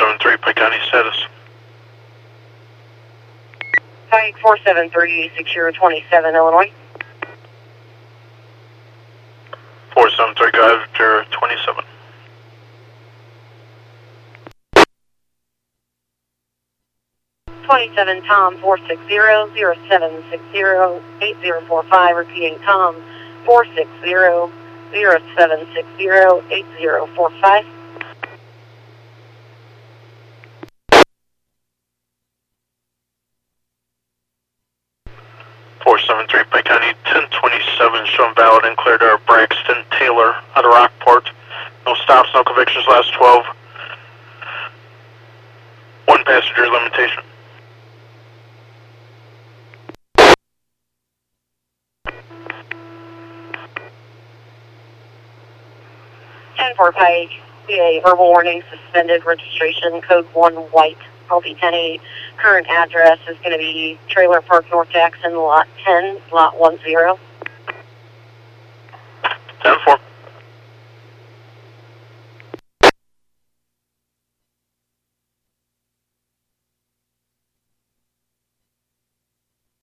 473, Pike County status. Pike 473, 6027, Illinois. 473, go ahead, after 27. Tom 460-0760-8045, repeating Tom 460-0760-8045. Pike County 1027, showing valid and clear to Braxton Taylor out of Rockport. No stops, no convictions, last 12. One passenger limitation. For Pike, a verbal warning, suspended registration, code 1 white, LP 1080. Current address is going to be Trailer Park North Jackson, lot 10, lot 10.